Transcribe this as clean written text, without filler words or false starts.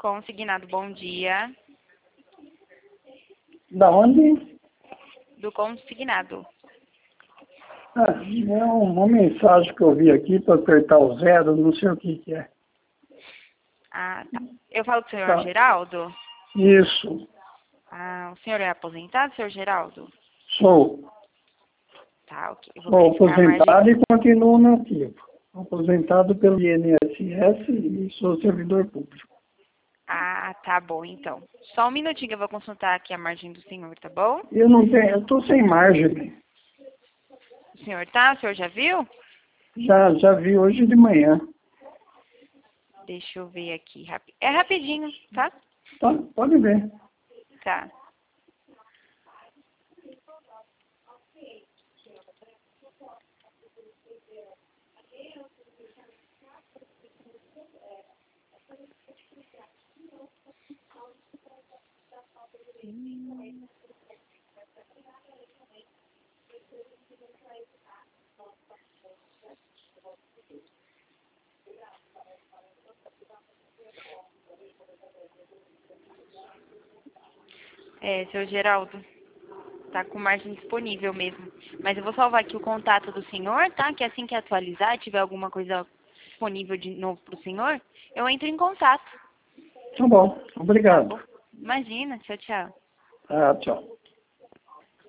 Consignado, bom dia. Da onde? Do consignado. Ah, é uma mensagem que eu vi aqui para apertar o zero, não sei o que que é. Ah, tá. Eu falo com o senhor Tá. Geraldo? Isso, Ah, o senhor é aposentado, senhor Geraldo? sou. Tá, ok. Eu vou Sou verificar a margem. aposentado e continuo na ativa. Aposentado pelo INSS e sou servidor público. Ah, tá bom, então. Só um minutinho que eu vou consultar aqui a margem do senhor, tá bom? Eu não tenho, eu estou sem margem. O senhor tá? O senhor já viu? Já vi hoje de manhã. Deixa eu ver aqui. É rapidinho, tá? Tá, pode ver. Tá. É, senhor Geraldo, tá com margem disponível mesmo. Mas eu vou salvar aqui o contato do senhor, tá? Que assim que atualizar, tiver alguma coisa disponível de novo pro senhor, eu entro em contato. Tá bom, Tá obrigado. bom? Imagina, tchau, tchau. Ah, tchau.